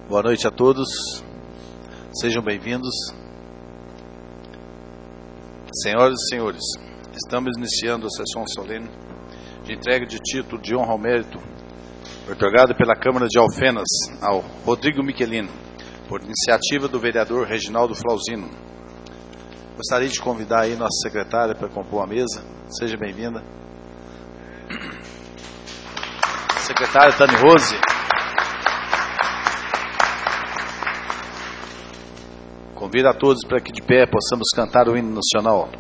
Boa noite a todos, sejam bem-vindos. Senhoras e senhores, estamos iniciando a sessão solene de entrega de título de honra ao mérito otorgado pela Câmara de Alfenas ao Rodrigo Michelino, por iniciativa do vereador Reginaldo Flauzino. Gostaria de convidar aí nossa secretária para compor a mesa. Seja bem-vinda. Secretária Tani Rose. Convido a todos para que de pé possamos cantar o hino nacional.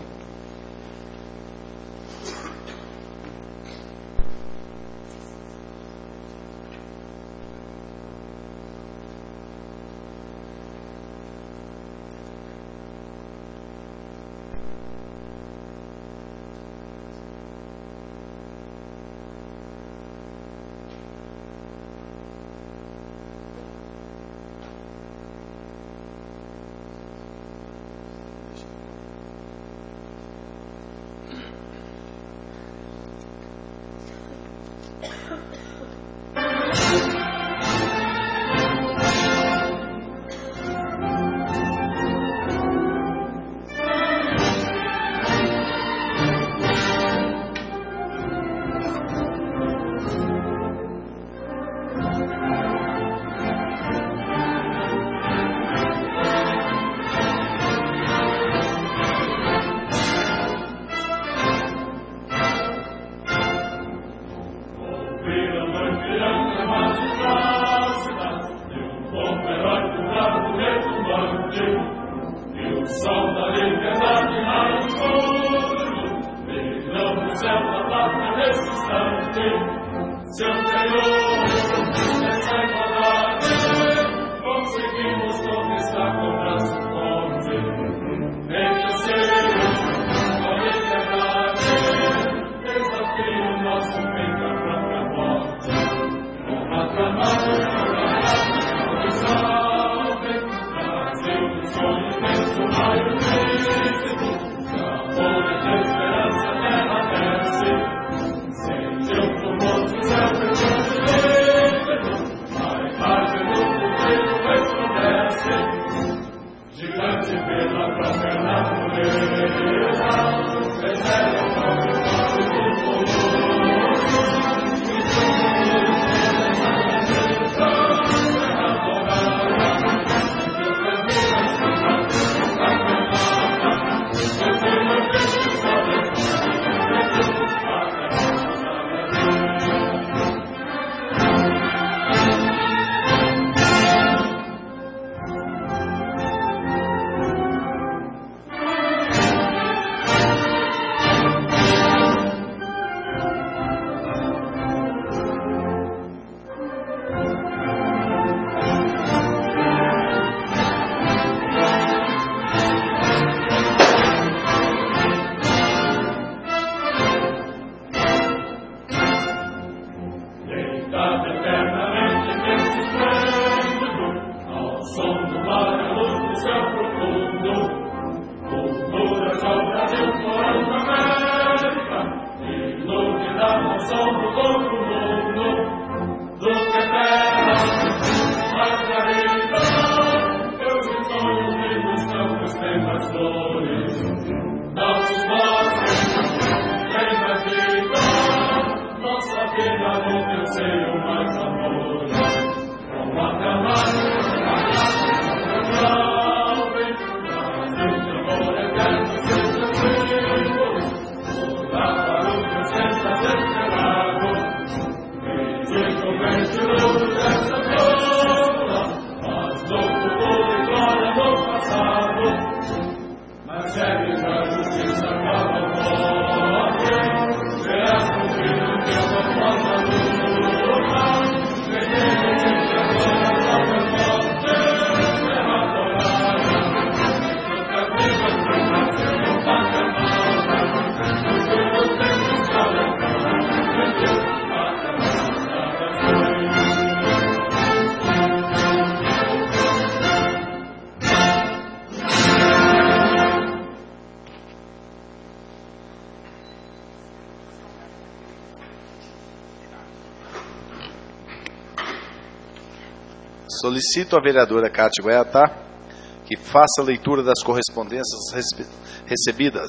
Solicito à vereadora Cátia Guaiatá que faça a leitura das correspondências recebidas.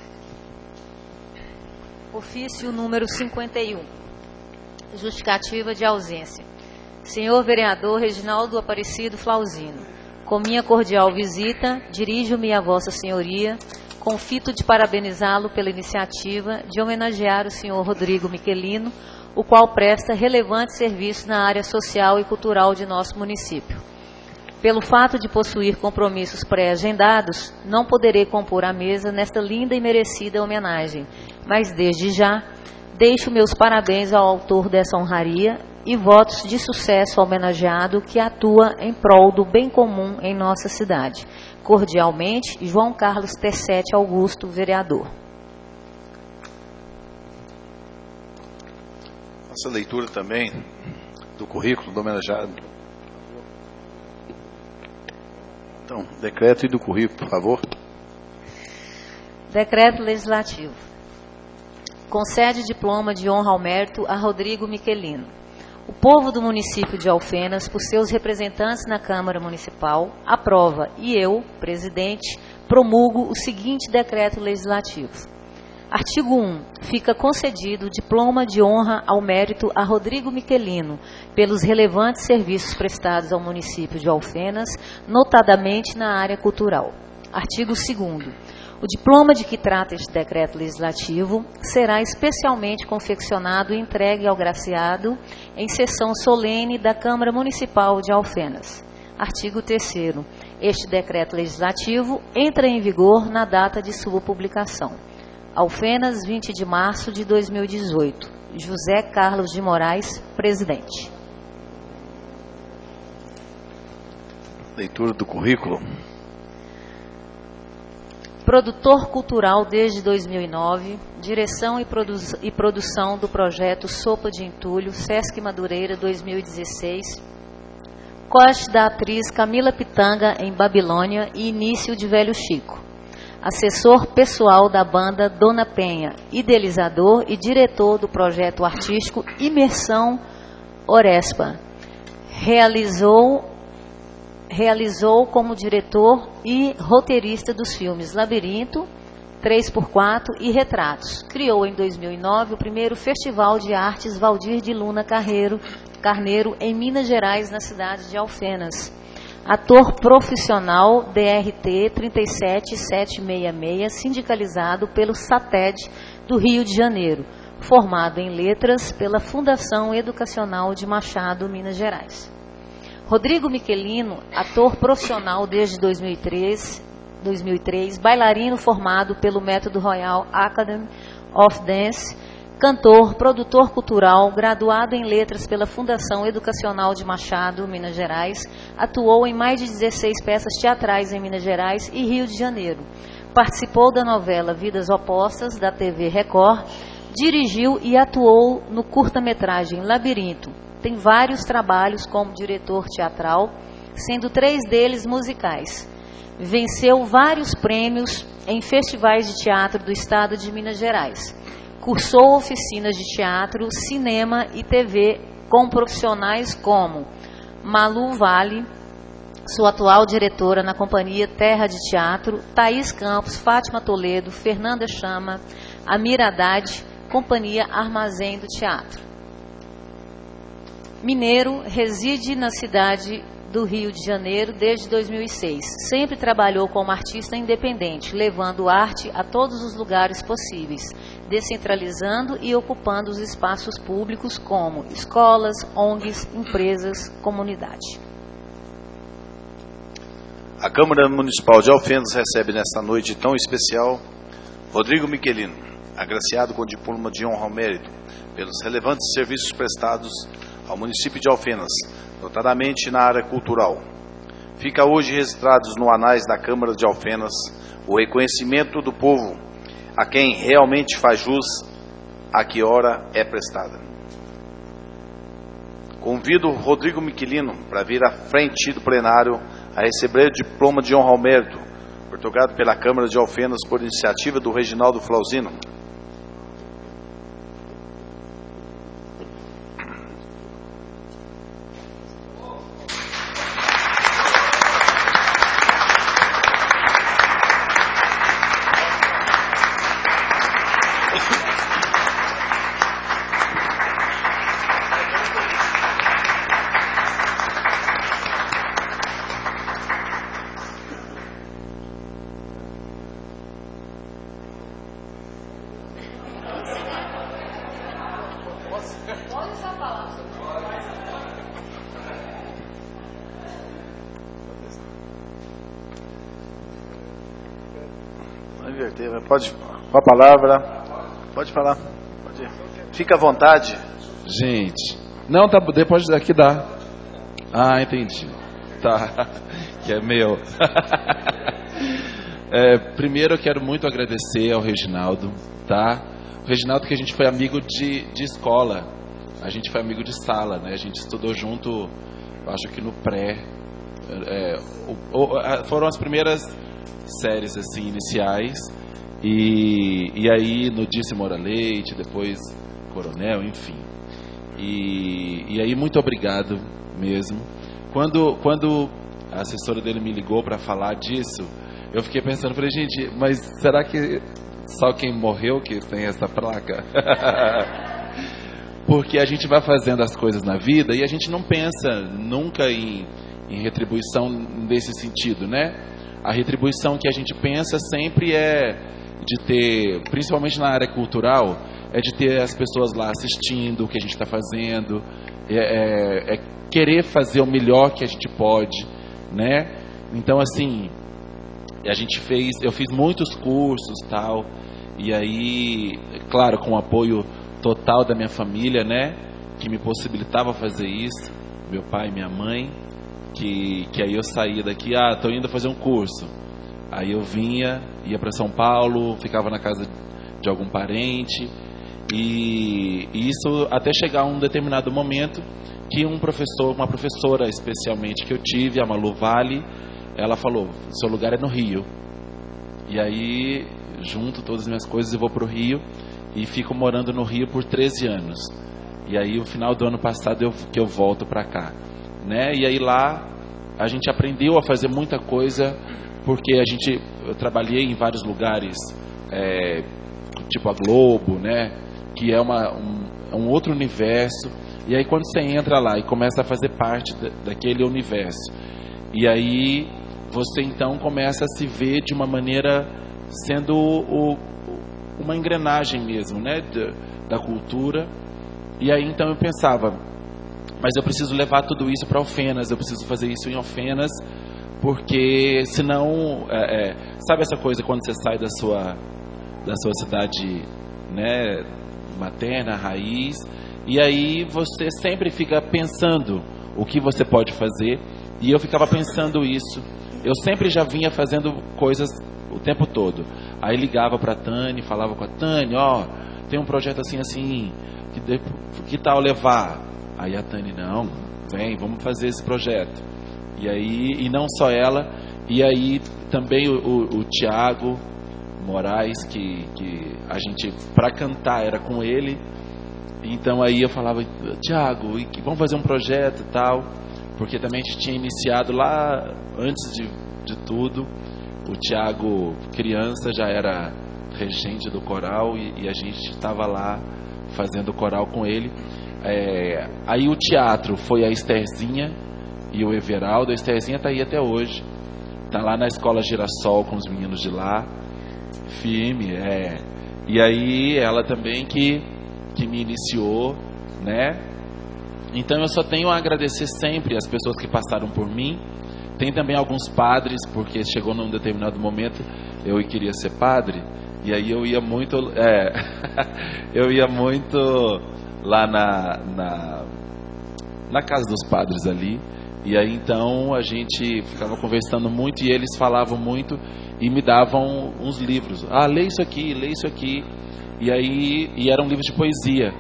Ofício número 51. Justificativa de ausência. Senhor vereador Reginaldo Aparecido Flauzino, com minha cordial visita, dirijo-me a Vossa Senhoria com o fito de parabenizá-lo pela iniciativa de homenagear o senhor Rodrigo Michelino, o qual presta relevante serviço na área social e cultural de nosso município. Pelo fato de possuir compromissos pré-agendados, não poderei compor a mesa nesta linda e merecida homenagem, mas desde já deixo meus parabéns ao autor dessa honraria e votos de sucesso ao homenageado que atua em prol do bem comum em nossa cidade. Cordialmente, João Carlos T7 Augusto, vereador. Faça a leitura também do currículo do homenageado. Então, decreto e do currículo, por favor. Decreto legislativo. Concede diploma de honra ao mérito a Rodrigo Michelino. O povo do município de Alfenas, por seus representantes na Câmara Municipal, aprova e eu, presidente, promulgo o seguinte decreto legislativo. Artigo 1. Fica concedido o diploma de honra ao mérito a Rodrigo Michelino pelos relevantes serviços prestados ao município de Alfenas, notadamente na área cultural. Artigo 2º. O diploma de que trata este decreto legislativo será especialmente confeccionado e entregue ao graciado em sessão solene da Câmara Municipal de Alfenas. Artigo 3º. Este decreto legislativo entra em vigor na data de sua publicação. Alfenas, 20 de março de 2018. José Carlos de Moraes, presidente. Leitura do currículo. Produtor cultural desde 2009, direção e produção do projeto Sopa de Entulho, Sesc Madureira 2016, corte da atriz Camila Pitanga em Babilônia e início de Velho Chico. Assessor pessoal da banda Dona Penha, idealizador e diretor do projeto artístico Imersão Orespa. Realizou como diretor e roteirista dos filmes Labirinto, 3x4 e Retratos. Criou em 2009 o primeiro Festival de Artes Valdir de Luna Carneiro em Minas Gerais, na cidade de Alfenas. Ator profissional DRT 37766, sindicalizado pelo SATED do Rio de Janeiro, formado em letras pela Fundação Educacional de Machado, Minas Gerais. Rodrigo Michelino, ator profissional desde 2003, bailarino formado pelo Método Royal Academy of Dance, cantor, produtor cultural, graduado em letras pela Fundação Educacional de Machado, Minas Gerais, atuou em mais de 16 peças teatrais em Minas Gerais e Rio de Janeiro. Participou da novela Vidas Opostas, da TV Record, dirigiu e atuou no curta-metragem Labirinto. Tem vários trabalhos como diretor teatral, sendo 3 deles musicais. Venceu vários prêmios em festivais de teatro do estado de Minas Gerais. Cursou oficinas de teatro, cinema e TV com profissionais como Malu Vale, sua atual diretora na companhia Terra de Teatro, Thaís Campos, Fátima Toledo, Fernanda Chama, Amir Haddad, companhia Armazém do Teatro. Mineiro, reside na cidade do Rio de Janeiro desde 2006. Sempre trabalhou como artista independente, levando arte a todos os lugares possíveis, descentralizando e ocupando os espaços públicos como escolas, ONGs, empresas, comunidade. A Câmara Municipal de Alfenas recebe nesta noite tão especial Rodrigo Michelino, agraciado com diploma de honra ao mérito pelos relevantes serviços prestados ao município de Alfenas, notadamente na área cultural. Fica hoje registrados no anais da Câmara de Alfenas o reconhecimento do povo a quem realmente faz jus a que hora é prestada. Convido Rodrigo Michelino para vir à frente do plenário a receber o diploma de honra ao mérito, otorgado pela Câmara de Alfenas por iniciativa do Reginaldo Flauzino. Pode usar a palavra. Vamos inverter, mas pode. Com a palavra. Pode falar. Pode ir. Fica à vontade. Gente. Não, tá, depois daqui dá. Ah, entendi. Tá. Que é meu. Primeiro eu quero muito agradecer ao Reginaldo, tá? O Reginaldo, que a gente foi amigo de escola. A gente foi amigo de sala, né? A gente estudou junto, acho que no pré. Foram as primeiras séries assim iniciais. E aí no Disse Moura Leite, depois Coronel, enfim. E aí muito obrigado mesmo. Quando a assessora dele me ligou para falar disso, eu fiquei pensando, falei, gente, mas será que só quem morreu que tem essa placa? Porque a gente vai fazendo as coisas na vida e a gente não pensa nunca em retribuição nesse sentido, né? A retribuição que a gente pensa sempre é de ter, principalmente na área cultural, é de ter as pessoas lá assistindo o que a gente está fazendo, é querer fazer o melhor que a gente pode, né? Então, assim, eu fiz muitos cursos, tal, e aí, claro, com o apoio total da minha família, né, que me possibilitava fazer isso, meu pai e minha mãe, que aí eu saía daqui, tô indo fazer um curso, aí eu ia para São Paulo, ficava na casa de algum parente, e isso até chegar a um determinado momento que uma professora especialmente que eu tive, a Malu Vale, ela falou, seu lugar é no Rio. E aí, junto todas as minhas coisas, eu vou para o Rio e fico morando no Rio por 13 anos. E aí, no final do ano passado, que eu volto para cá, né? E aí lá, a gente aprendeu a fazer muita coisa, porque eu trabalhei em vários lugares, tipo a Globo, né? Que é um outro universo. E aí, quando você entra lá e começa a fazer parte daquele universo, e aí você então começa a se ver de uma maneira sendo uma engrenagem mesmo, né, da cultura. E aí então eu pensava, mas eu preciso levar tudo isso para Alfenas, eu preciso fazer isso em Alfenas, porque senão, sabe essa coisa quando você sai da sua cidade, né, materna, raiz, e aí você sempre fica pensando o que você pode fazer. E eu ficava pensando isso. Eu sempre já vinha fazendo coisas o tempo todo. Aí ligava para a Tânia, falava com a Tânia, tem um projeto assim, assim, que tal levar? Aí a Tânia, não, vem, vamos fazer esse projeto. E aí, e não só ela, e aí também o Tiago Moraes, que a gente, para cantar, era com ele. Então aí eu falava, Tiago, vamos fazer um projeto e tal. Porque também a gente tinha iniciado lá, antes de tudo, o Tiago, criança, já era regente do coral e a gente estava lá fazendo coral com ele. Aí o teatro foi a Estherzinha e o Everaldo. A Estherzinha está aí até hoje, está lá na Escola Girassol com os meninos de lá, firme. E aí ela também que me iniciou, né? Então eu só tenho a agradecer sempre as pessoas que passaram por mim. Tem também alguns padres, porque chegou num determinado momento eu queria ser padre, e aí eu ia muito eu ia muito lá na casa dos padres ali, e aí então a gente ficava conversando muito e eles falavam muito e me davam uns livros, lê isso aqui, e eram livros de poesia.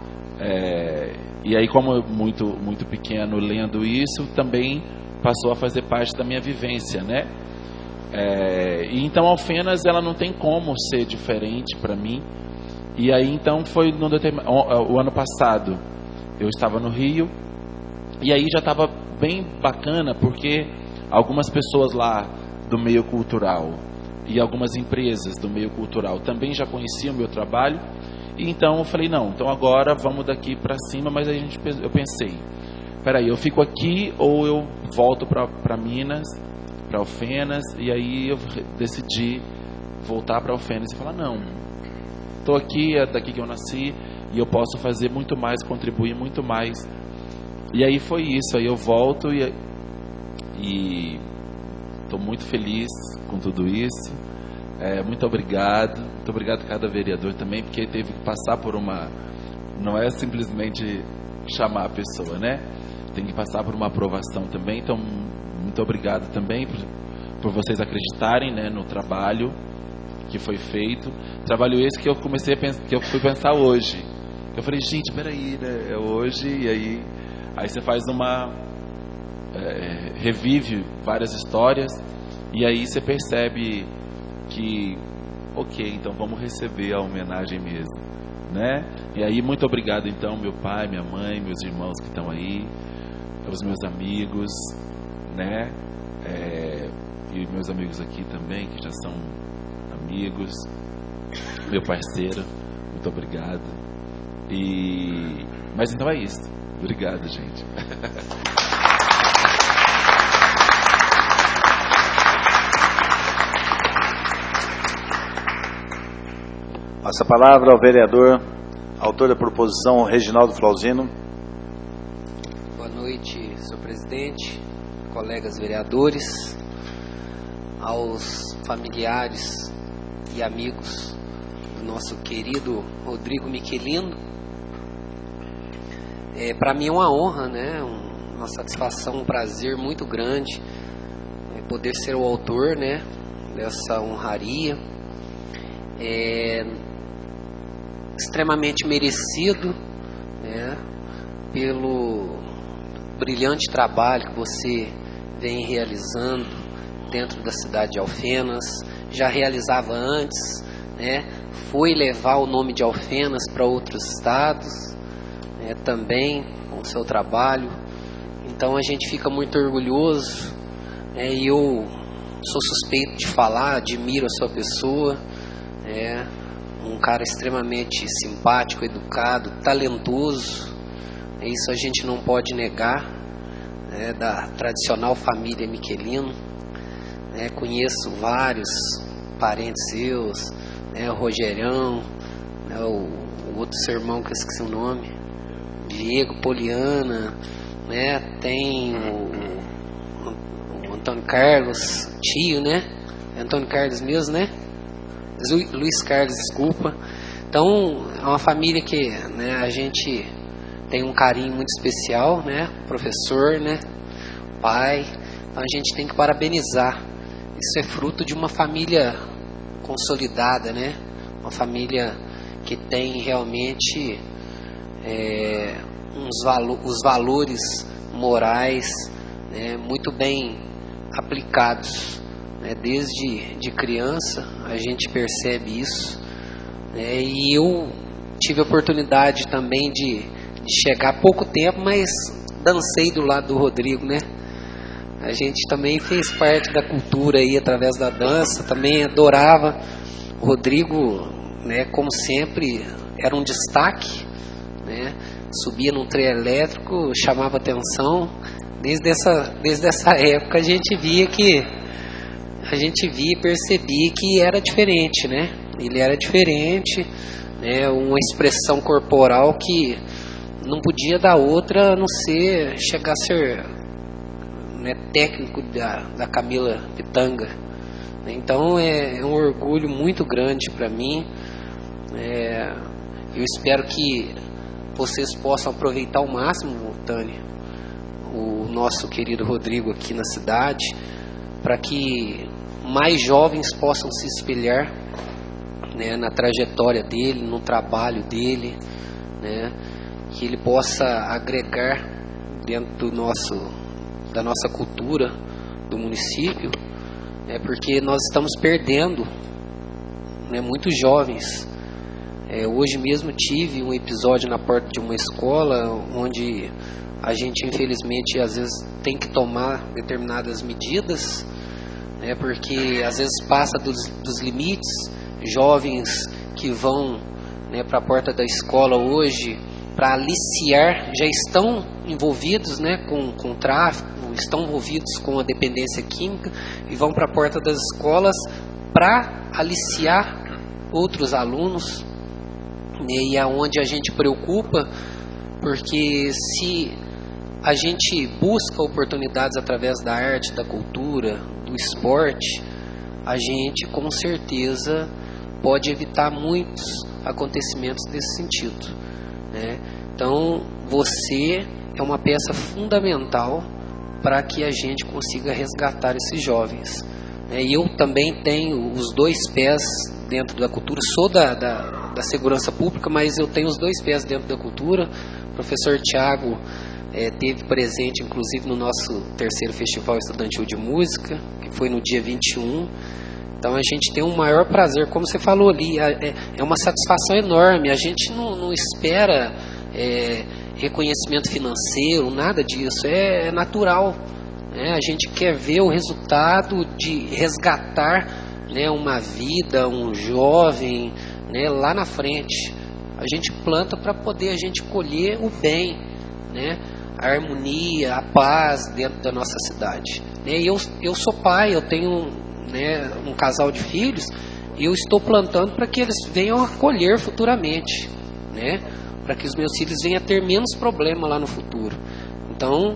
E aí, como eu muito pequeno lendo isso, também passou a fazer parte da minha vivência, né? E então Alfenas, ela não tem como ser diferente para mim. E aí então foi o ano passado, eu estava no Rio, e aí já estava bem bacana, porque algumas pessoas lá do meio cultural e algumas empresas do meio cultural também já conheciam o meu trabalho. Então eu falei, não, então agora vamos daqui para cima. Mas aí eu pensei, peraí, eu fico aqui ou eu volto para Minas, para Alfenas? E aí eu decidi voltar para Alfenas e falar, não, estou aqui, é daqui que eu nasci, e eu posso fazer muito mais, contribuir muito mais. E aí foi isso, aí eu volto e estou muito feliz com tudo isso. Muito obrigado a cada vereador também, porque teve que passar por não é simplesmente chamar a pessoa, né? Tem que passar por uma aprovação também. Então, muito obrigado também por vocês acreditarem, né, no trabalho que foi feito. Trabalho esse que eu comecei a pensar, que eu fui pensar hoje. Eu falei, gente, peraí, né? É hoje, e aí você faz revive várias histórias, e aí você percebe que, ok, então vamos receber a homenagem mesmo, né? E aí, muito obrigado então, meu pai, minha mãe, meus irmãos que estão aí, os meus amigos, né? E meus amigos aqui também, que já são amigos, meu parceiro, muito obrigado. Mas então é isso. Obrigado, gente. Passa a palavra ao vereador, autor da proposição, Reginaldo Flauzino. Boa noite, senhor presidente, colegas vereadores, aos familiares e amigos do nosso querido Rodrigo Michelino. Para mim é uma honra, né? Uma satisfação, um prazer muito grande poder ser o autor, né, dessa honraria. Extremamente merecido, né, pelo brilhante trabalho que você vem realizando dentro da cidade de Alfenas. Já realizava antes, né, foi levar o nome de Alfenas para outros estados, né, também com o seu trabalho. Então a gente fica muito orgulhoso, né, e eu sou suspeito de falar, admiro a sua pessoa, um cara extremamente simpático, educado, talentoso. Isso a gente não pode negar, né, da tradicional família Michelino. Conheço vários parentes seus, né, o Rogerão, né, o outro seu irmão que eu esqueci o nome, Diego, Poliana, né, tem o Antônio Carlos, tio, né? Antônio Carlos mesmo, né? Luiz Carlos, desculpa. Então, é uma família que, né, a gente tem um carinho muito especial, né? Professor, né? Pai. Então, a gente tem que parabenizar. Isso é fruto de uma família consolidada, né? Uma família que tem realmente os valores morais, né, muito bem aplicados. Desde de criança a gente percebe isso, né? E eu tive a oportunidade também de chegar há pouco tempo, mas dancei do lado do Rodrigo, né? A gente também fez parte da cultura aí através da dança, também adorava. O Rodrigo, né, como sempre, era um destaque, né? Subia num trem elétrico, chamava atenção. Desde essa época a gente via e percebia que era diferente, né? Ele era diferente, né? Uma expressão corporal que não podia dar outra a não ser chegar a ser, né, técnico da Camila Pitanga. Então é um orgulho muito grande para mim. Eu espero que vocês possam aproveitar ao máximo, Tânia, o nosso querido Rodrigo aqui na cidade, para que mais jovens possam se espelhar, né, na trajetória dele, no trabalho dele, né, que ele possa agregar dentro da nossa cultura do município, porque nós estamos perdendo, né, muitos jovens. Hoje mesmo tive um episódio na porta de uma escola onde a gente infelizmente às vezes tem que tomar determinadas medidas, né, porque às vezes passa dos limites. Jovens que vão, né, para a porta da escola hoje para aliciar, já estão envolvidos, né, com tráfico, estão envolvidos com a dependência química e vão para a porta das escolas para aliciar outros alunos, e é onde a gente preocupa, porque se a gente busca oportunidades através da arte, da cultura, do esporte, a gente com certeza pode evitar muitos acontecimentos desse sentido, né? Então, você é uma peça fundamental para que a gente consiga resgatar esses jovens, né? E eu também tenho os 2 pés dentro da cultura, sou da segurança pública, mas eu tenho os 2 pés dentro da cultura. O professor Tiago teve presente, inclusive, no nosso 3º Festival Estudantil de Música, que foi no dia 21. Então a gente tem um maior prazer, como você falou ali, é uma satisfação enorme. A gente não espera reconhecimento financeiro, nada disso, é natural, né? A gente quer ver o resultado de resgatar, né, uma vida, um jovem, né, lá na frente. A gente planta para poder a gente colher o bem, né, a harmonia, a paz dentro da nossa cidade, né? E eu sou pai, eu tenho, né, um casal de filhos, e eu estou plantando para que eles venham a colher futuramente, né, para que os meus filhos venham a ter menos problema lá no futuro. Então,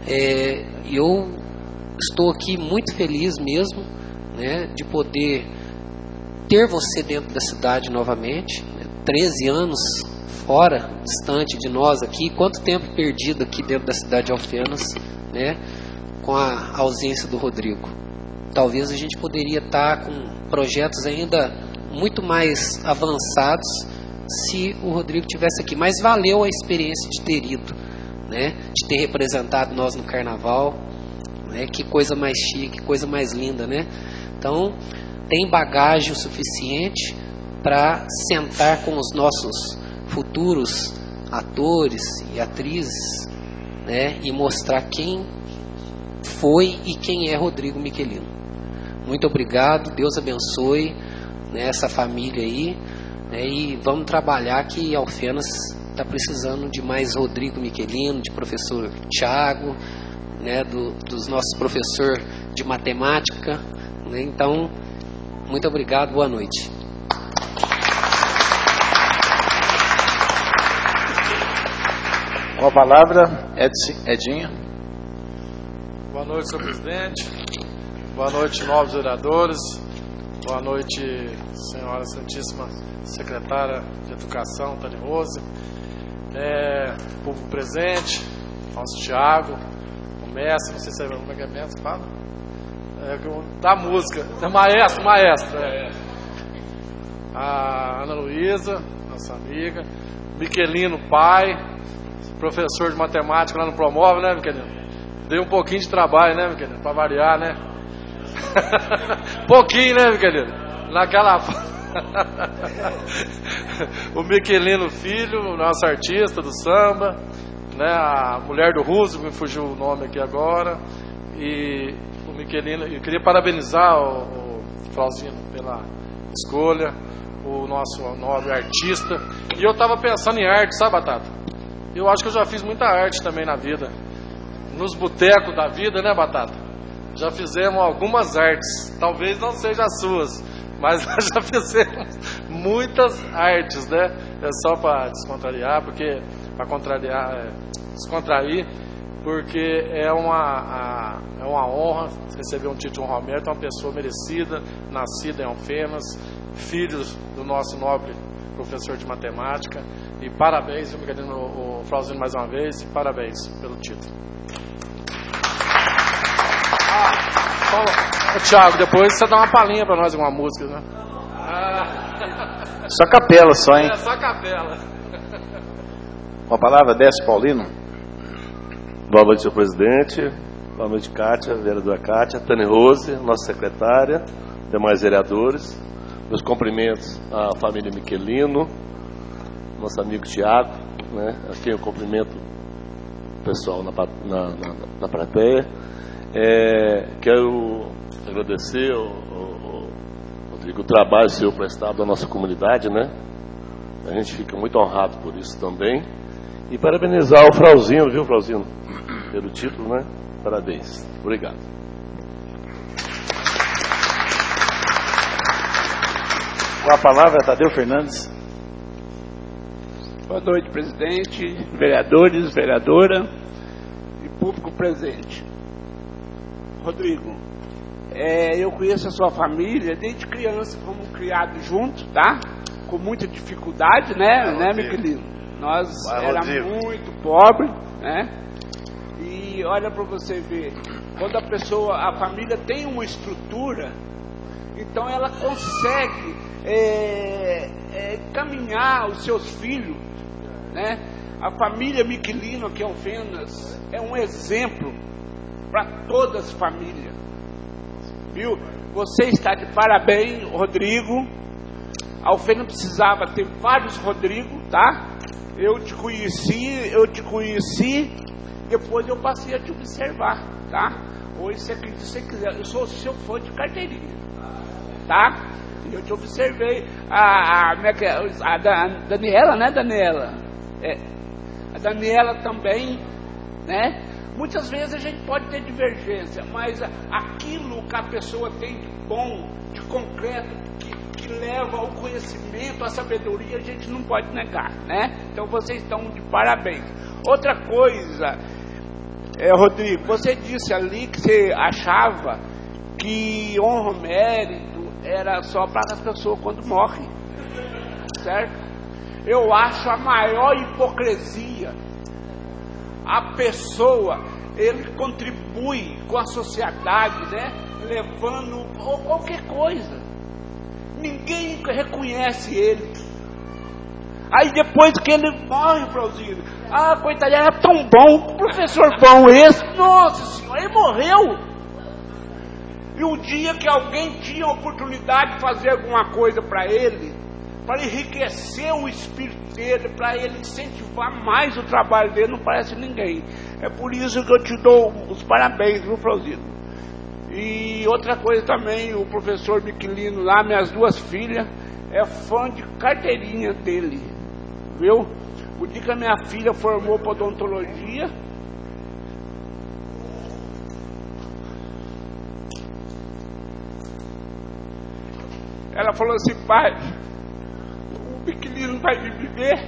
eu estou aqui muito feliz mesmo, né, de poder ter você dentro da cidade novamente, né, 13 anos fora, distante de nós aqui, quanto tempo perdido aqui dentro da cidade de Alfenas, né, com a ausência do Rodrigo. Talvez a gente poderia estar com projetos ainda muito mais avançados se o Rodrigo tivesse aqui, mas valeu a experiência de ter ido, né, de ter representado nós no carnaval, né, que coisa mais chique, que coisa mais linda, né? Então, tem bagagem o suficiente para sentar com os nossos futuros atores e atrizes, né, e mostrar quem foi e quem é Rodrigo Michelino. Muito obrigado, Deus abençoe, né, essa família aí, né, e vamos trabalhar que Alfenas está precisando de mais Rodrigo Michelino, de professor Tiago, né, dos nossos professores de matemática, né? Então, muito obrigado, boa noite. Com a palavra, Edinho. Boa noite, senhor presidente. Boa noite, novos vereadores. Boa noite, senhora Santíssima Secretária de Educação, Tânia Rose. Público presente, nosso Tiago, o mestre, não sei se como é que é mestre, fala? Da música, maestro. A Ana Luísa, nossa amiga. Michelino, pai, professor de matemática lá no Promove, né, Michelino? Deu um pouquinho de trabalho, né, Michelino? Pra variar, né? Pouquinho, né, Michelino? Naquela... O Michelino filho, nosso artista do samba, né? A mulher do Russo, me fugiu o nome aqui agora. E o Michelino, eu queria parabenizar o Flauzino pela escolha, o nosso nobre artista. E eu tava pensando em arte, sabe, Batata? Eu acho que eu já fiz muita arte também na vida. Nos botecos da vida, né, Batata? Já fizemos algumas artes. Talvez não sejam as suas, mas nós já fizemos muitas artes, né? É só para descontrair, porque descontrair, porque é uma honra receber um título de honra mérito, uma pessoa merecida, nascida em Alfenas, filho do nosso nobre professor de matemática. E parabéns, o Flauzino, mais uma vez, e parabéns pelo título. Tiago, depois você dá uma palhinha para nós, uma música, né? Só capela, só, hein? Só capela. Com a palavra, Décio Paulino. Boa noite, senhor presidente. Boa noite, Kátia, vereadora Kátia, Tânia Rose, nossa secretária, demais vereadores. Meus cumprimentos à família Michelino, nosso amigo Tiago, né? Aqui eu cumprimento o pessoal na plateia. Quero agradecer Rodrigo, o trabalho seu prestado à nossa comunidade, né? A gente fica muito honrado por isso também. E parabenizar o Flauzino, viu, Flauzino? Pelo título, né? Parabéns. Obrigado. Com a palavra, Tadeu Fernandes. Boa noite, presidente, vereadores, vereadora e público presente. Rodrigo, eu conheço a sua família desde criança, fomos criados juntos, tá? Com muita dificuldade, né, Miquelino? Nós éramos muito pobres, né? E olha para você ver, quando a família tem uma estrutura, então ela consegue caminhar os seus filhos, né? A família Miquelino aqui em Alfenas é um exemplo para todas as famílias, viu? Você está de parabéns, Rodrigo. A Alfenas precisava ter vários Rodrigo, tá? Eu te conheci, depois eu passei a te observar, tá? Hoje, se você quiser, eu sou seu fã de carteirinha, tá? E eu te observei. A Daniela, né, Daniela? A Daniela também, né? Muitas vezes a gente pode ter divergência, mas aquilo que a pessoa tem de bom, de concreto, que leva ao conhecimento, à sabedoria, a gente não pode negar, né? Então vocês estão de parabéns. Outra coisa, Rodrigo, você disse ali que você achava que honra o mérito era só para as pessoas quando morrem, certo? Eu acho a maior hipocrisia a pessoa, ele contribui com a sociedade, né? Levando qualquer coisa, ninguém reconhece ele. Aí depois que ele morre, Flauzino, coitado, era tão bom, professor bom esse, nossa senhora, ele morreu. E o dia que alguém tinha a oportunidade de fazer alguma coisa para ele enriquecer o espírito dele, para ele incentivar mais o trabalho dele, não parece ninguém. É por isso que eu te dou os parabéns, viu, Flauzino? E outra coisa também, o professor Miquelino lá, minhas duas filhas, é fã de carteirinha dele, viu? O dia que a minha filha formou para odontologia, ela falou assim: pai, o Miquelino vai vir viver?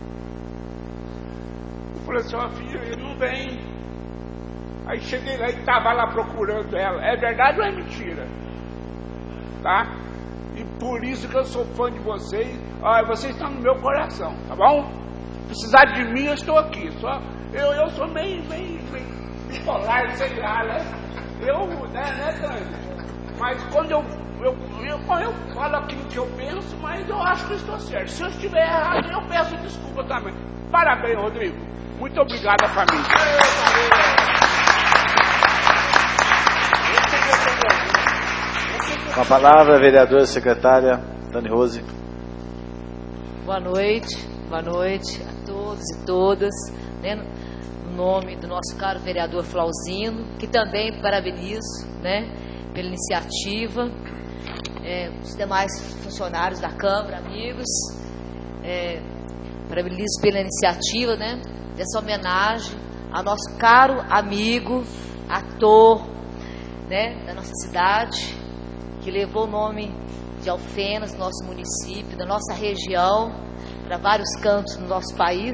Eu falei assim: ó, filha, ele não vem. Aí cheguei lá e estava lá procurando ela. É verdade ou é mentira? Tá? E por isso que eu sou fã de vocês. Vocês estão no meu coração, tá bom? Precisar de mim, eu estou aqui. Eu sou meio bipolar, sei lá, né? Né, Dani? Mas quando eu falo aquilo que eu penso, mas eu acho que eu estou certo. Se eu estiver errado, eu peço desculpa também. Parabéns, Rodrigo. Muito obrigado, família. Com a palavra, a vereadora secretária Dani Rose. Boa noite a todos e todas, né, no nome do nosso caro vereador Flauzino, que também parabenizo, né, pela iniciativa, os demais funcionários da Câmara, amigos, parabenizo pela iniciativa, né, dessa homenagem ao nosso caro amigo, ator, né, da nossa cidade, que levou o nome de Alfenas, do nosso município, da nossa região, para vários cantos do nosso país.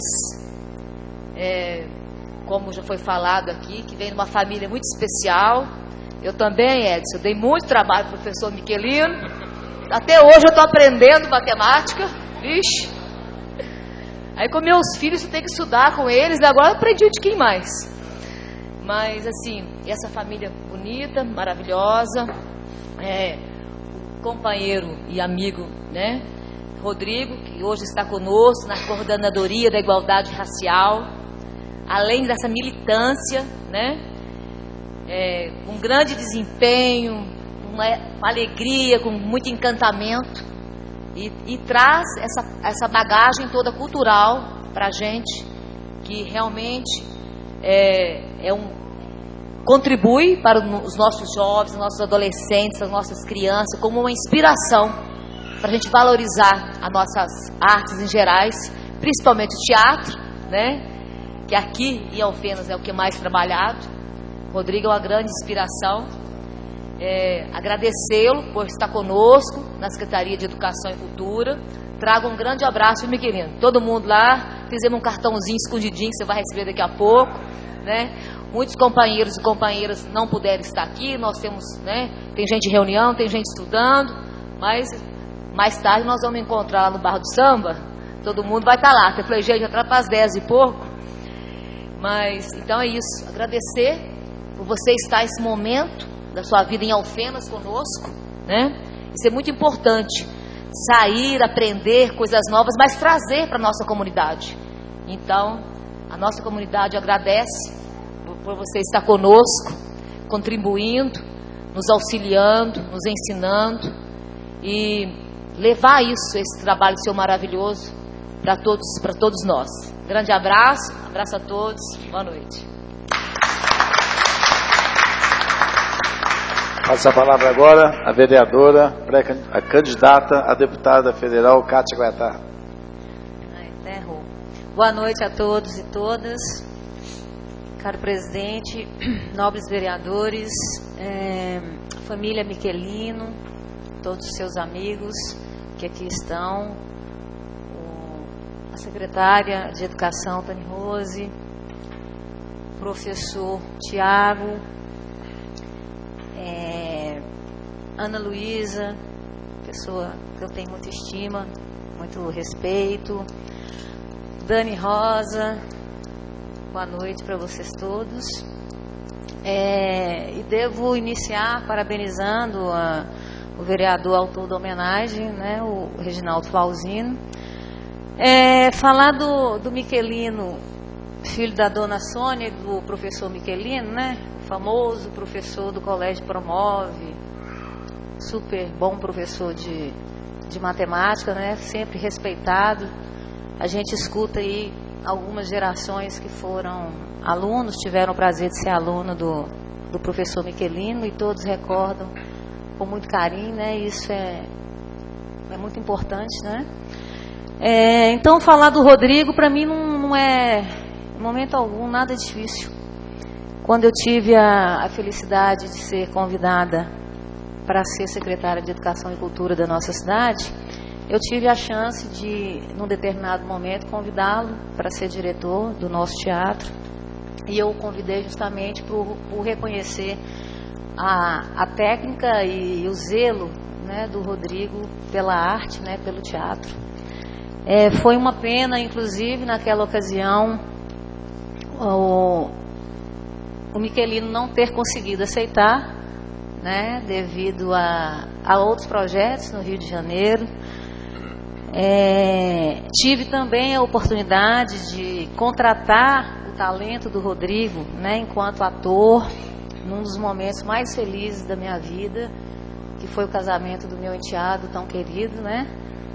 Como já foi falado aqui, que vem de uma família muito especial. Eu também, Edson, dei muito trabalho para o professor Miquelino. Até hoje eu estou aprendendo matemática. Vixe. Aí com meus filhos eu tenho que estudar com eles, agora eu aprendi de quem mais. Mas assim, essa família bonita, maravilhosa, o companheiro e amigo, né, Rodrigo, que hoje está conosco na coordenadoria da igualdade racial, além dessa militância, né, um grande desempenho, uma alegria, com muito encantamento, e traz essa bagagem toda cultural para a gente, que realmente contribui para os nossos jovens, os nossos adolescentes, as nossas crianças, como uma inspiração para a gente valorizar as nossas artes em gerais, principalmente o teatro, né? Que aqui em Alfenas é o que é mais trabalhado. Rodrigo é uma grande inspiração. Agradecê-lo por estar conosco na Secretaria de Educação e Cultura. Trago um grande abraço, Miquelino. Todo mundo lá fizemos um cartãozinho escondidinho que você vai receber daqui a pouco, né? Muitos companheiros e companheiras não puderam estar aqui, nós temos, né? Tem gente em reunião, tem gente estudando, mas mais tarde nós vamos encontrar lá no Bar do Samba, todo mundo vai estar lá. Eu falei, gente, já para as 10 e pouco, mas então é isso, agradecer por você estar nesse momento da sua vida em Alfenas conosco, né? Isso é muito importante, sair, aprender coisas novas, mas trazer para a nossa comunidade. Então, a nossa comunidade agradece por você estar conosco, contribuindo, nos auxiliando, nos ensinando e levar isso, esse trabalho seu maravilhoso para todos nós. Grande abraço, abraço a todos, boa noite. Passa a palavra agora a vereadora, a candidata a deputada federal, Kátia Guaiatá. Boa noite a todos e todas. Caro presidente, nobres vereadores, família Michelino, todos os seus amigos que aqui estão, a secretária de Educação, Tani Rose, professor Tiago, Ana Luísa, pessoa que eu tenho muita estima, muito respeito, Dani Rosa, boa noite para vocês todos. E devo iniciar parabenizando o vereador autor da homenagem, né, o Reginaldo Flauzino. Falar do Michelino, filho da dona Sônia e do professor Michelino, né, o famoso professor do Colégio Promove, super bom professor de matemática, né, sempre respeitado. A gente escuta aí algumas gerações que foram alunos, tiveram o prazer de ser aluno do professor Michelino e todos recordam com muito carinho, né? Isso é muito importante, né? Então, falar do Rodrigo, para mim, não é, em momento algum, nada difícil. Quando eu tive a felicidade de ser convidada para ser secretária de Educação e Cultura da nossa cidade, eu tive a chance de, num determinado momento, convidá-lo para ser diretor do nosso teatro. E eu o convidei justamente por reconhecer a técnica e o zelo, né, do Rodrigo pela arte, né, pelo teatro. Foi uma pena, inclusive, naquela ocasião, o Michelino não ter conseguido aceitar, né, devido a outros projetos no Rio de Janeiro. Tive também a oportunidade de contratar o talento do Rodrigo, né, enquanto ator, num dos momentos mais felizes da minha vida, que foi o casamento do meu enteado tão querido, né?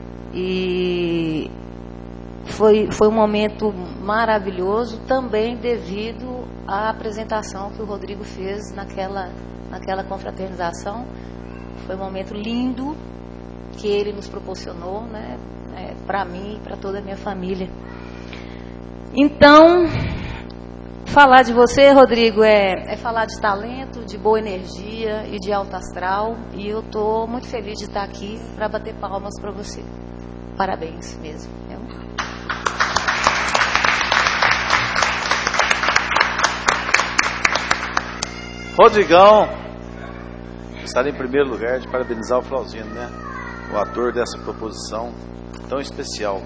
E foi um momento maravilhoso também devido à apresentação que o Rodrigo fez naquela confraternização. Foi um momento lindo que ele nos proporcionou, né, para mim e para toda a minha família. Então, falar de você, Rodrigo, é falar de talento, de boa energia e de alto astral, e eu estou muito feliz de estar aqui para bater palmas para você. Parabéns mesmo. Rodrigão, gostaria em primeiro lugar de parabenizar o Flauzino, né? O ator dessa proposição tão especial.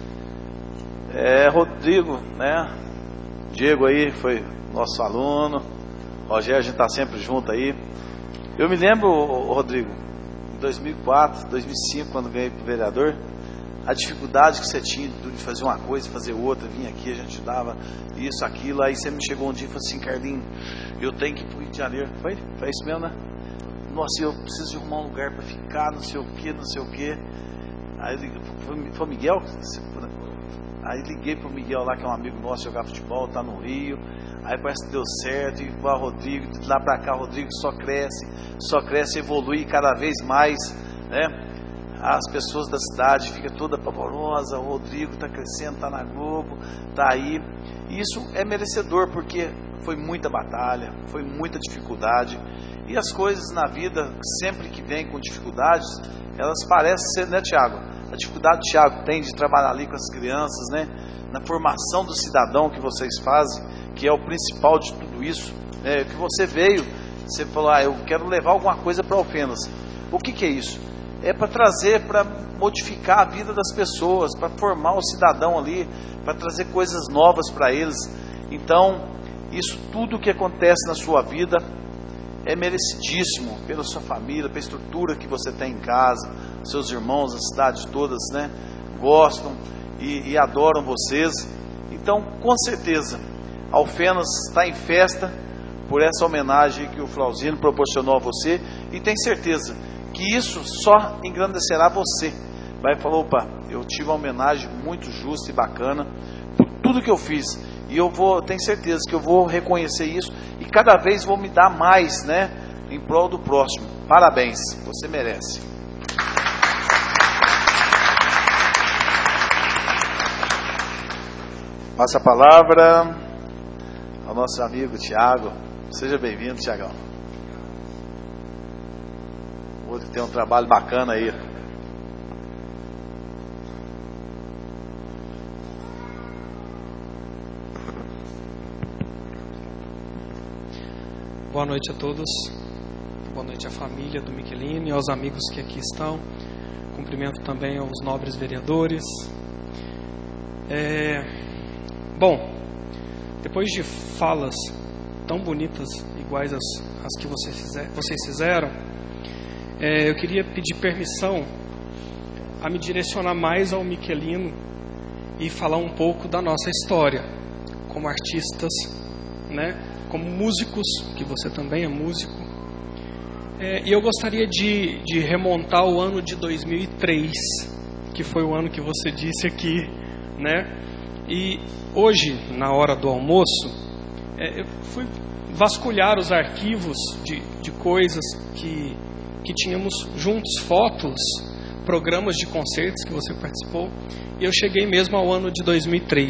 Rodrigo, né? Diego aí foi nosso aluno, Rogério, a gente está sempre junto aí. Eu me lembro, Rodrigo, em 2004, 2005, quando ganhei para o vereador, a dificuldade que você tinha de fazer uma coisa, fazer outra, vinha aqui, a gente dava isso, aquilo, aí você me chegou um dia e falou assim, Carlinhos, eu tenho que ir para o Rio de Janeiro. Foi isso mesmo, né? Nossa, eu preciso de arrumar um lugar para ficar, não sei o que. Aí foi o Miguel? Aí liguei pro Miguel lá, que é um amigo nosso, jogar futebol, tá no Rio. Aí parece que deu certo, e o Rodrigo, de lá pra cá, o Rodrigo só cresce, evolui cada vez mais, né? As pessoas da cidade ficam toda pavorosa, o Rodrigo tá crescendo, tá na Globo, tá aí. E isso é merecedor, porque foi muita batalha, foi muita dificuldade. E as coisas na vida, sempre que vem com dificuldades, elas parecem ser, né, Tiago? A dificuldade que o Tiago tem de trabalhar ali com as crianças, né? na formação do cidadão que vocês fazem, que é o principal de tudo isso, que você veio, você falou, eu quero levar alguma coisa para Alfenas. O que é isso? É para trazer, para modificar a vida das pessoas, para formar o cidadão ali, para trazer coisas novas para eles. Então, isso tudo que acontece na sua vida é merecidíssimo pela sua família, pela estrutura que você tem em casa, seus irmãos, as cidades todas, né, gostam e adoram vocês. Então, com certeza, Alfenas está em festa por essa homenagem que o Flauzino proporcionou a você, e tem certeza que isso só engrandecerá você. Vai falar, opa, eu tive uma homenagem muito justa e bacana por tudo que eu fiz, e tenho certeza que eu vou reconhecer isso, e cada vez vou me dar mais, né, em prol do próximo. Parabéns, você merece. Passa a palavra ao nosso amigo Tiago. Seja bem-vindo, Tiagão. Outro que tem um trabalho bacana aí. Boa noite a todos. Boa noite à família do Michelino e aos amigos que aqui estão. Cumprimento também aos nobres vereadores. Bom, depois de falas tão bonitas, iguais às que vocês fizeram, eu queria pedir permissão a me direcionar mais ao Michelino e falar um pouco da nossa história como artistas, né? Como músicos, que você também é músico. E eu gostaria de remontar o ano de 2003, que foi o ano que você disse aqui, né? E hoje, na hora do almoço, eu fui vasculhar os arquivos de coisas que tínhamos juntos, fotos, programas de concertos que você participou, e eu cheguei mesmo ao ano de 2003.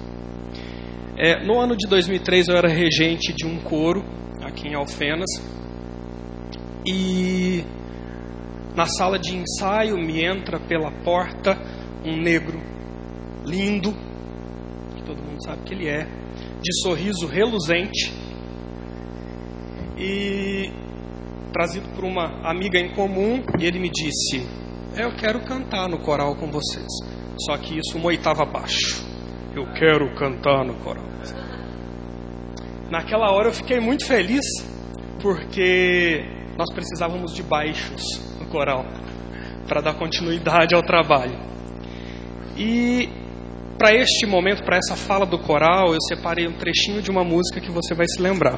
No ano de 2003 eu era regente de um coro aqui em Alfenas, e na sala de ensaio me entra pela porta um negro lindo, que todo mundo sabe que ele é, de sorriso reluzente, e trazido por uma amiga em comum, e ele me disse: eu quero cantar no coral com vocês, só que isso uma oitava abaixo. Eu quero cantar no coral. Naquela hora eu fiquei muito feliz, porque nós precisávamos de baixos no coral para dar continuidade ao trabalho. E para este momento, para essa fala do coral, eu separei um trechinho de uma música que você vai se lembrar.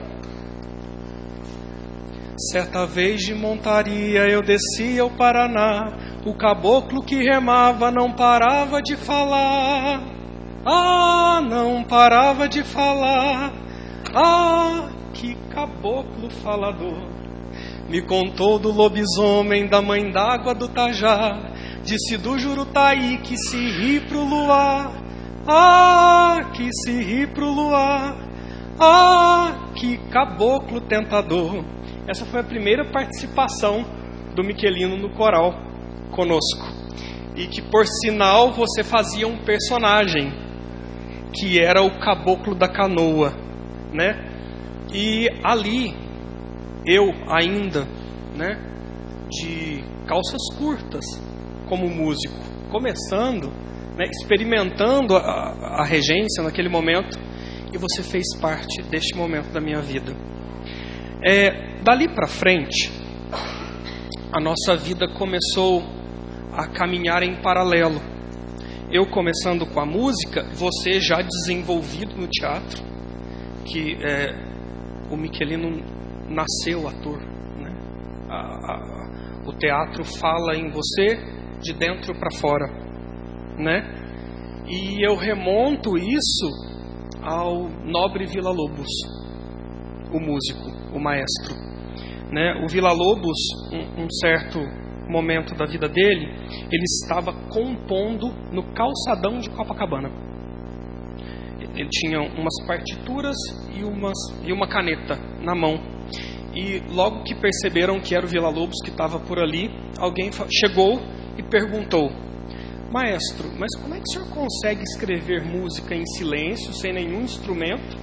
Certa vez de montaria eu descia ao Paraná, o caboclo que remava não parava de falar. Não parava de falar. Que caboclo falador. Me contou do lobisomem, da mãe d'água do Tajá, disse do Jurutaí que se ri pro luar. Que se ri pro luar. Que caboclo tentador. Essa foi a primeira participação do Michelino no coral conosco. E que, por sinal, você fazia um personagem, que era o caboclo da canoa, né? E ali, eu ainda, né, de calças curtas, como músico, começando, né, experimentando a regência naquele momento, e você fez parte deste momento da minha vida. Dali para frente, a nossa vida começou a caminhar em paralelo. Eu começando com a música, você já desenvolvido no teatro, que o Michelino nasceu ator, né? O teatro fala em você de dentro para fora, né? E eu remonto isso ao nobre Villa-Lobos, o músico, o maestro, né? O Villa-Lobos, um certo momento da vida dele, ele estava compondo no calçadão de Copacabana. Ele tinha umas partituras e uma caneta na mão. E logo que perceberam que era o Villa-Lobos que estava por ali, alguém chegou e perguntou: maestro, mas como é que o senhor consegue escrever música em silêncio, sem nenhum instrumento,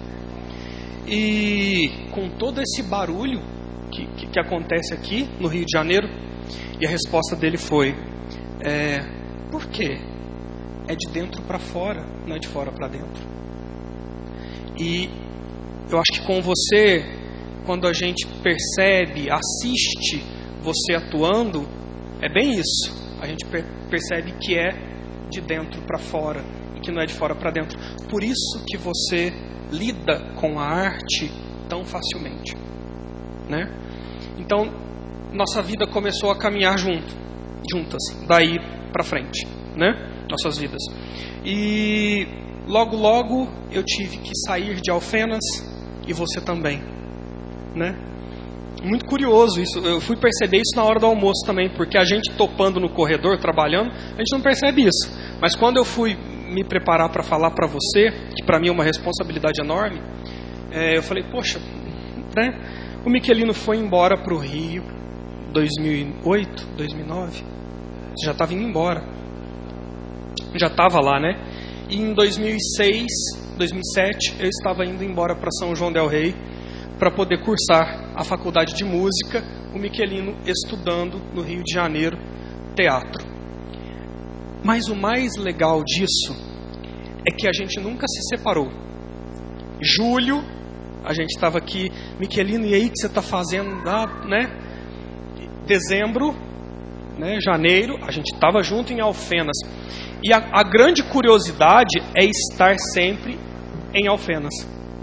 e com todo esse barulho que acontece aqui no Rio de Janeiro? E a resposta dele foi, por quê? É de dentro para fora, não é de fora para dentro. E eu acho que com você, quando a gente percebe, assiste você atuando, é bem isso. A gente percebe que é de dentro para fora e que não é de fora para dentro. Por isso que você lida com a arte tão facilmente, né? Então, nossa vida começou a caminhar juntas, daí para frente, né? Nossas vidas. E logo eu tive que sair de Alfenas e você também, né? Muito curioso isso. Eu fui perceber isso na hora do almoço também, porque a gente topando no corredor, trabalhando, a gente não percebe isso. Mas quando eu fui me preparar para falar para você, que para mim é uma responsabilidade enorme, eu falei, poxa, né? O Miquelino foi embora para o Rio 2008, 2009. Você já estava indo embora. Já estava lá, né? E em 2006, 2007, eu estava indo embora para São João del Rei para poder cursar a faculdade de música, o Miquelino estudando no Rio de Janeiro, teatro. Mas o mais legal disso é que a gente nunca se separou. Julho, a gente estava aqui, Miquelino, e aí, o que você está fazendo? Né? Dezembro, né? Janeiro, a gente estava junto em Alfenas. E a grande curiosidade é estar sempre em Alfenas.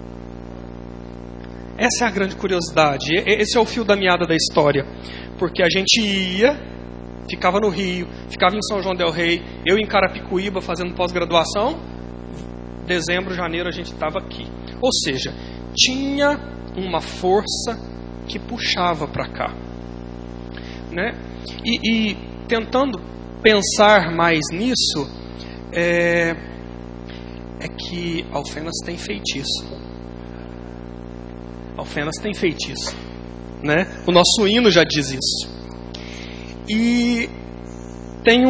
Essa é a grande curiosidade. Esse é o fio da meada da história. Porque a gente ia, ficava no Rio, ficava em São João del Rei, eu em Carapicuíba fazendo pós-graduação. Dezembro, janeiro a gente estava aqui. Ou seja, tinha uma força que puxava para cá, né? E tentando pensar mais nisso, é que Alfenas tem feitiço. Alfenas tem feitiço, né? O nosso hino já diz isso. E tem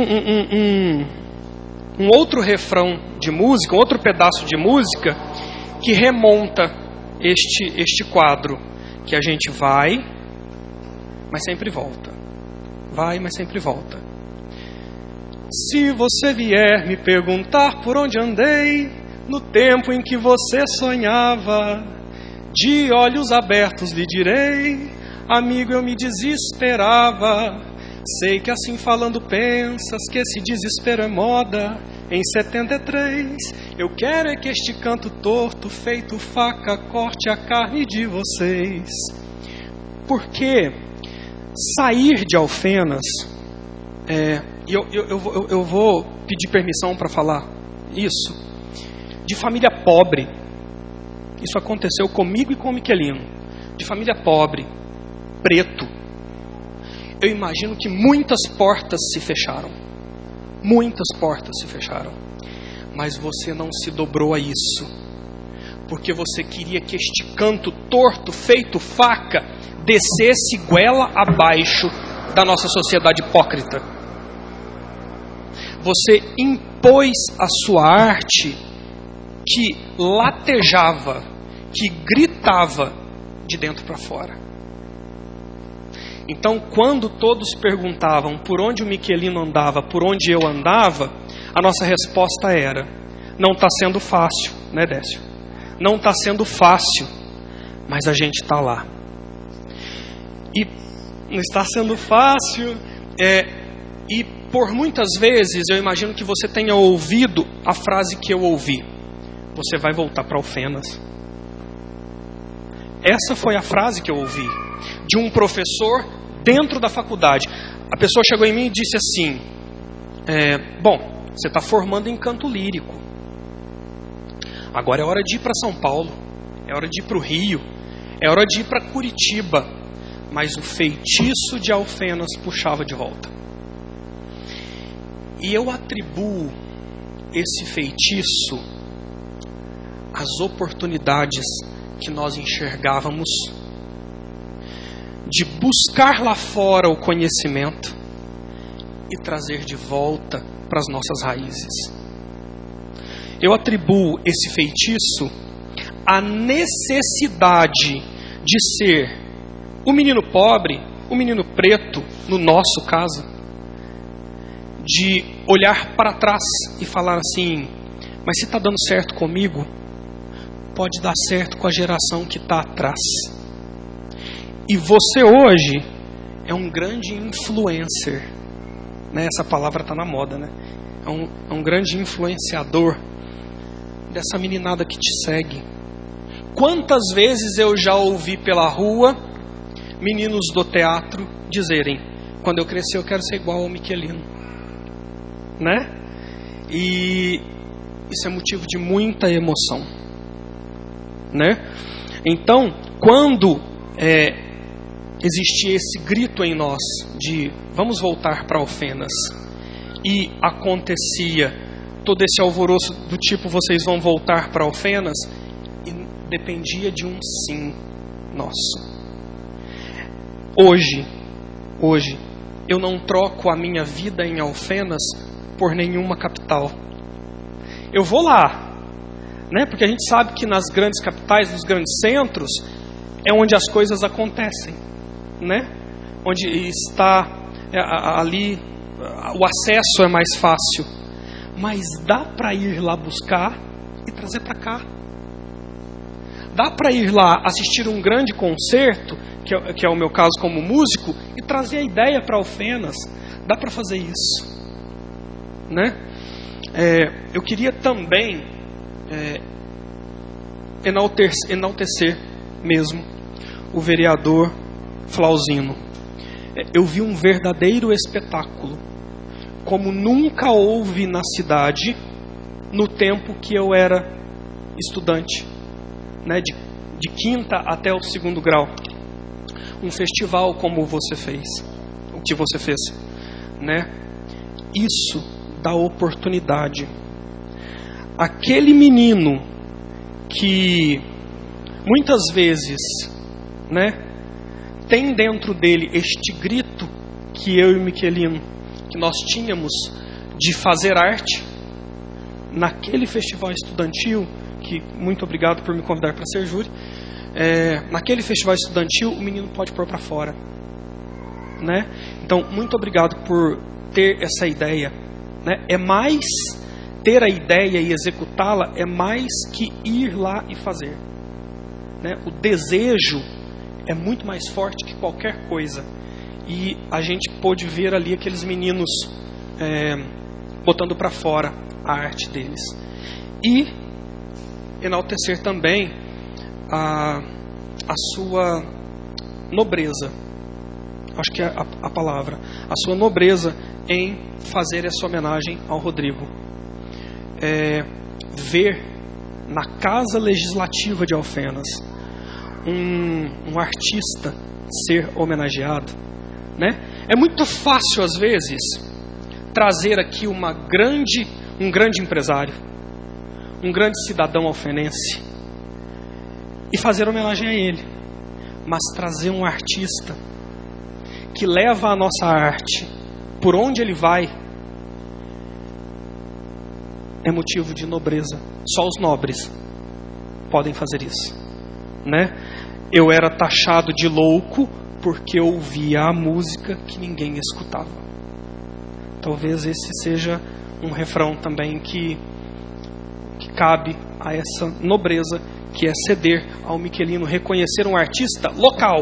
um outro refrão de música, um outro pedaço de música que remonta este quadro, que a gente vai, mas sempre volta. Vai, mas sempre volta. Se você vier me perguntar por onde andei, no tempo em que você sonhava, de olhos abertos lhe direi, amigo, eu me desesperava. Sei que assim falando pensas que esse desespero é moda. Em 73, eu quero é que este canto torto, feito faca, corte a carne de vocês. Porque sair de Alfenas, eu vou pedir permissão para falar isso, de família pobre. Isso aconteceu comigo e com o Miquelino. De família pobre, preto. Eu imagino que muitas portas se fecharam. Muitas portas se fecharam. Mas você não se dobrou a isso. Porque você queria que este canto torto, feito faca, descesse goela abaixo da nossa sociedade hipócrita. Você impôs a sua arte que latejava, que gritava de dentro para fora. Então, quando todos perguntavam por onde o Miquelino andava, por onde eu andava, a nossa resposta era: não está sendo fácil, né, Décio? Não está sendo fácil, mas a gente está lá. E não está sendo fácil, e por muitas vezes eu imagino que você tenha ouvido a frase que eu ouvi: você vai voltar para Alfenas. Essa foi a frase que eu ouvi de um professor dentro da faculdade. A pessoa chegou em mim e disse assim: bom, você está formando em canto lírico, agora é hora de ir para São Paulo, é hora de ir para o Rio, é hora de ir para Curitiba. Mas o feitiço de Alfenas puxava de volta. E eu atribuo esse feitiço às oportunidades que nós enxergávamos de buscar lá fora o conhecimento e trazer de volta para as nossas raízes. Eu atribuo esse feitiço à necessidade de ser o menino pobre, o menino preto, no nosso caso, de olhar para trás e falar assim: mas se está dando certo comigo, pode dar certo com a geração que está atrás. E você hoje é um grande influencer, né? Essa palavra está na moda, né? É um grande influenciador dessa meninada que te segue. Quantas vezes eu já ouvi pela rua meninos do teatro dizerem: quando eu crescer eu quero ser igual ao Miquelino, né? E isso é motivo de muita emoção, né? Então, quando existia esse grito em nós de vamos voltar para Alfenas, e acontecia todo esse alvoroço do tipo vocês vão voltar para Alfenas, e dependia de um sim nosso. Hoje eu não troco a minha vida em Alfenas por nenhuma capital. Eu vou lá, né? Porque a gente sabe que nas grandes capitais, nos grandes centros, é onde as coisas acontecem, né? Onde está ali, o acesso é mais fácil. Mas dá para ir lá buscar e trazer para cá. Dá para ir lá assistir um grande concerto, que é o meu caso como músico, e trazer a ideia para Alfenas. Dá para fazer isso, né? Eu queria também enaltecer mesmo o vereador Flauzino. Eu vi um verdadeiro espetáculo, como nunca houve na cidade no tempo que eu era estudante, né, de quinta até o 2º grau. Um festival como você fez, o que você fez, né? Isso dá oportunidade. Aquele menino que muitas vezes, né, tem dentro dele este grito que eu e o Miquelino, que nós tínhamos de fazer arte, naquele festival estudantil, que muito obrigado por me convidar para ser júri, naquele festival estudantil o menino pode pôr para fora, né? Então, muito obrigado por ter essa ideia, né? É mais ter a ideia e executá-la, é mais que ir lá e fazer, né? O desejo é muito mais forte que qualquer coisa. E a gente pôde ver ali aqueles meninos botando para fora a arte deles. E enaltecer também a sua nobreza. Acho que é a palavra. A sua nobreza em fazer essa homenagem ao Rodrigo. Ver na Casa Legislativa de Alfenas um artista ser homenageado, né? É muito fácil às vezes trazer aqui um grande empresário, um grande cidadão alfenense e fazer homenagem a ele, mas trazer um artista que leva a nossa arte por onde ele vai é motivo de nobreza. Só os nobres podem fazer isso, né? Eu era taxado de louco porque eu ouvia a música que ninguém escutava. Talvez esse seja um refrão também que cabe a essa nobreza, que é ceder ao Miquelino, reconhecer um artista local,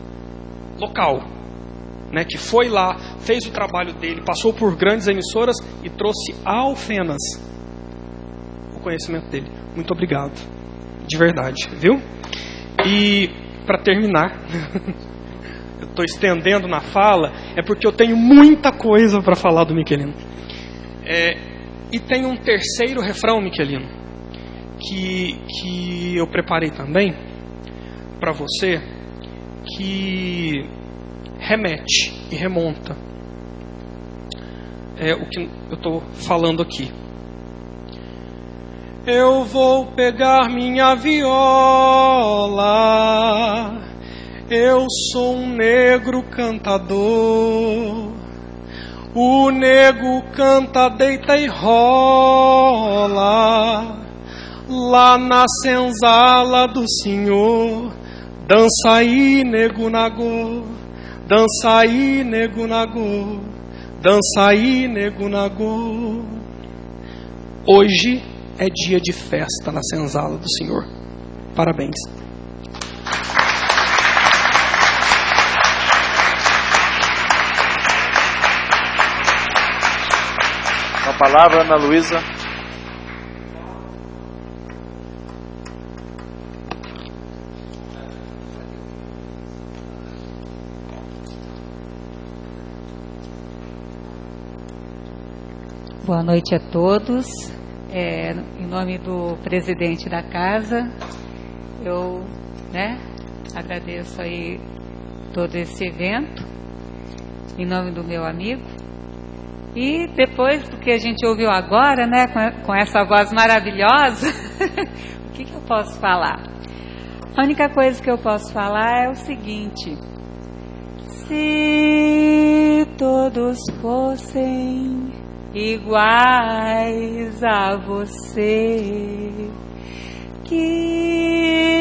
né, que foi lá, fez o trabalho dele, passou por grandes emissoras e trouxe a Alfenas o conhecimento dele. Muito obrigado, de verdade, viu? E para terminar, eu estou estendendo na fala, é porque eu tenho muita coisa para falar do Miquelino. E tem um terceiro refrão, Miquelino, que eu preparei também para você, que remete e remonta o que eu estou falando aqui. Eu vou pegar minha viola, eu sou um negro cantador, O nego canta, deita e rola lá na senzala do Senhor. Dança aí, nego nagô, dança aí, nego nagô, dança aí, nego nagô. Hoje é dia de festa na senzala do Senhor. Parabéns. Com a palavra, Ana Luísa. Boa noite a todos. Em nome do presidente da casa, eu agradeço aí todo esse evento, em nome do meu amigo. E depois do que a gente ouviu agora, com essa voz maravilhosa, o que eu posso falar? A única coisa que eu posso falar é o seguinte: se todos fossem iguais a você, que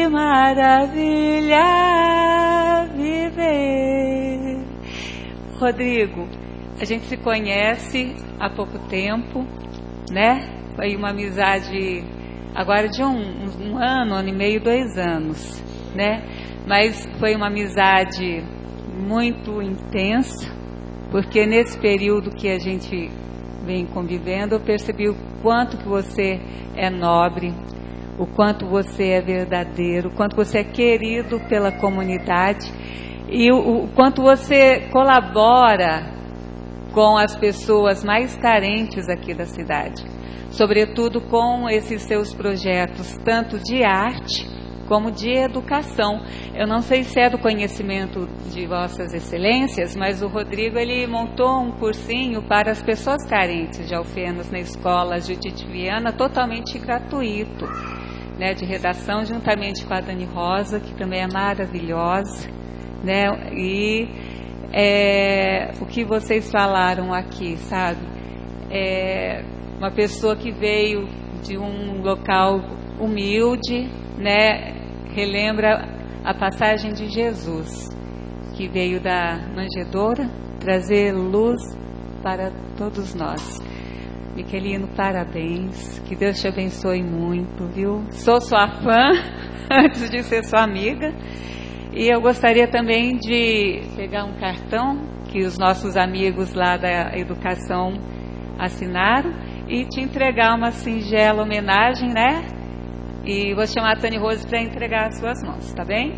maravilha viver. Rodrigo, a gente se conhece há pouco tempo, Foi uma amizade agora de um ano e meio, 2 anos, Mas foi uma amizade muito intensa, porque nesse período que a gente vem convivendo, eu percebi o quanto que você é nobre, o quanto você é verdadeiro, o quanto você é querido pela comunidade e o quanto você colabora com as pessoas mais carentes aqui da cidade, sobretudo com esses seus projetos, tanto de arte como de educação. Eu não sei se é do conhecimento de vossas excelências, mas o Rodrigo, ele montou um cursinho para as pessoas carentes de Alfenas na escola Judite Viana, totalmente gratuito, de redação, juntamente com a Dani Rosa, que também é maravilhosa, e o que vocês falaram aqui, sabe? Uma pessoa que veio de um local humilde, relembra a passagem de Jesus, que veio da manjedoura trazer luz para todos nós. Miquelino, parabéns, que Deus te abençoe muito, viu? Sou sua fã, antes de ser sua amiga, e eu gostaria também de pegar um cartão que os nossos amigos lá da educação assinaram e te entregar uma singela homenagem, E vou chamar a Tani Rose para entregar as suas mãos, tá bem?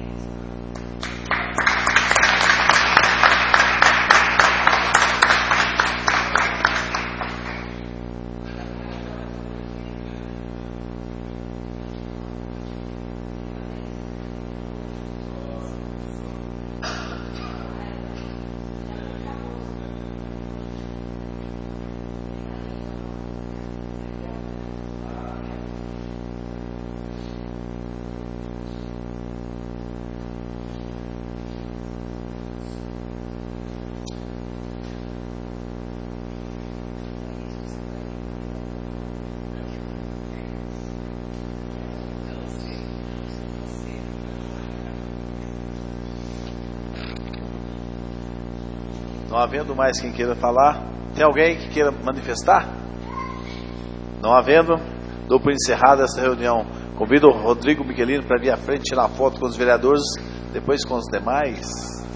Não havendo mais quem queira falar, tem alguém que queira manifestar? Não havendo, dou por encerrada essa reunião. Convido o Rodrigo Miquelino para vir à frente tirar foto com os vereadores, depois com os demais.